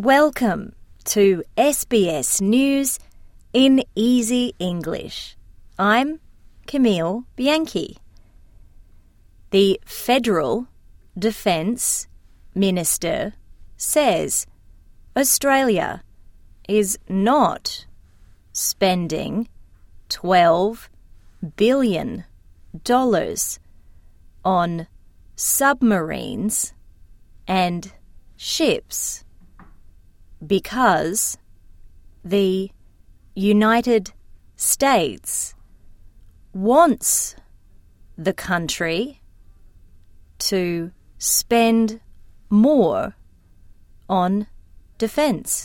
Welcome to SBS News in Easy English. I'm Camille Bianchi. The Federal Defence Minister says Australia is not spending $12 billion on submarines and ships because the United States wants the country to spend more on defense.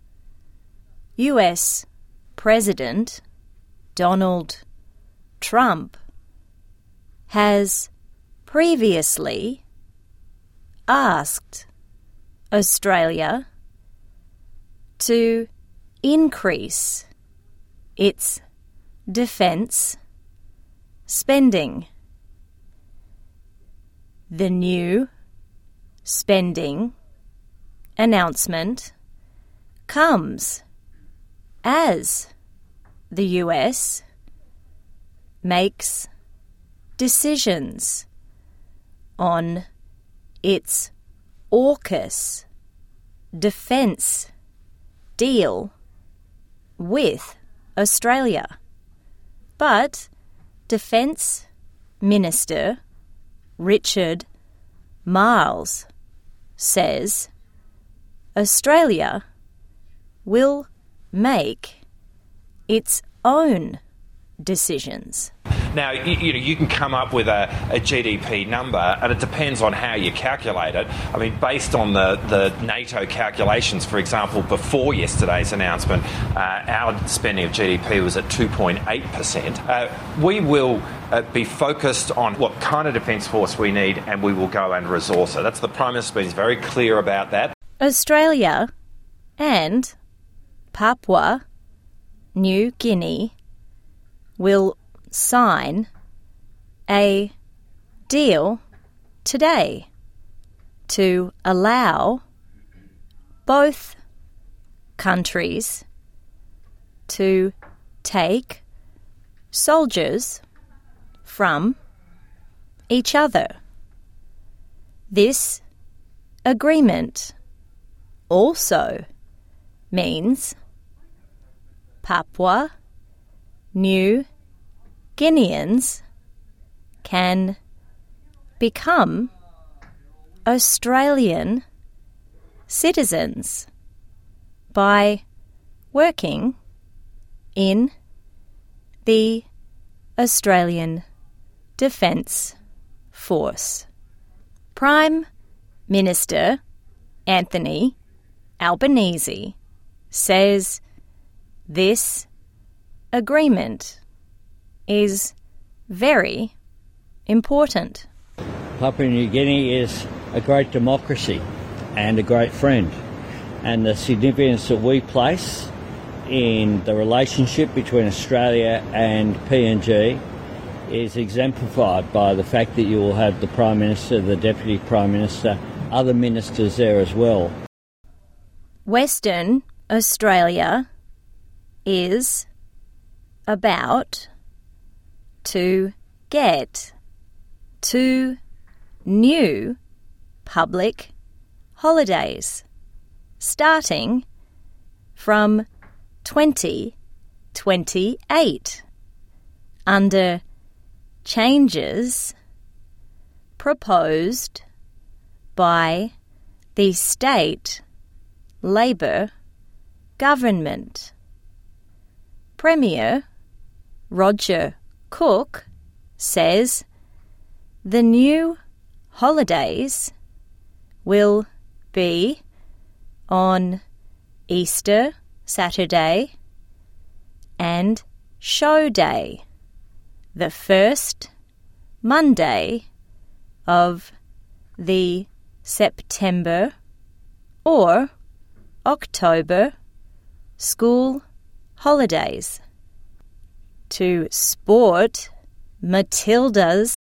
US President Donald Trump has previously asked Australia to increase its defence spending. The new spending announcement comes as the US makes decisions on its AUKUS defence deal with Australia. But Defence Minister Richard Marles says Australia will make its own decisions. Now, you can come up with a GDP number, and it depends on how you calculate it. I mean, based on the NATO calculations, for example, before yesterday's announcement, our spending of GDP was at 2.8%. We will be focused on what kind of defence force we need, and we will go and resource it. That's the Prime Minister's been very clear about that. Australia and Papua New Guinea will sign a deal today to allow both countries to take soldiers from each other. This agreement also means Papua New Guineans can become Australian citizens by working in the Australian Defence Force. Prime Minister Anthony Albanese says this agreement is very important. Papua New Guinea is a great democracy and a great friend, and the significance that we place in the relationship between Australia and PNG is exemplified by the fact that you will have the Prime Minister, the Deputy Prime Minister, other ministers there as well. Western Australia is about to get 2 new public holidays starting from 2028 under changes proposed by the state Labor government. Premier Roger Cook says the new holidays will be on Easter Saturday and Show Day, the first Monday of the September or October school holidays. To sport, Matilda's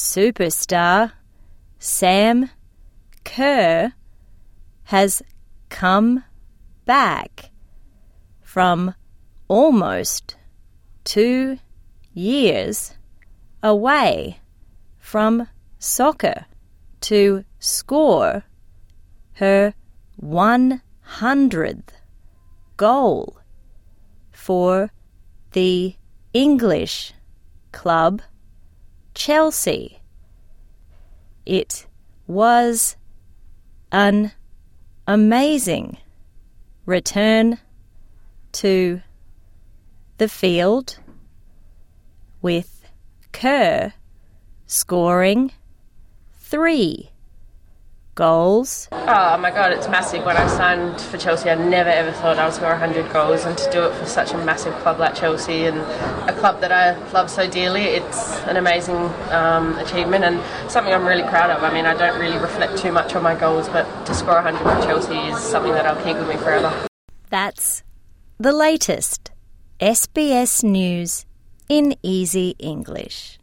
superstar Sam Kerr has come back from almost 2 years away from soccer to score her 100th goal for the English club Chelsea. It was an amazing return to the field, with Kerr scoring 3 goals. Oh my God, it's massive. When I signed for Chelsea, I never ever thought I would score 100 goals, and to do it for such a massive club like Chelsea and a club that I love so dearly, it's an amazing achievement and something I'm really proud of. I mean, I don't really reflect too much on my goals, but to score 100 for Chelsea is something that I'll keep with me forever. That's the latest SBS News in Easy English.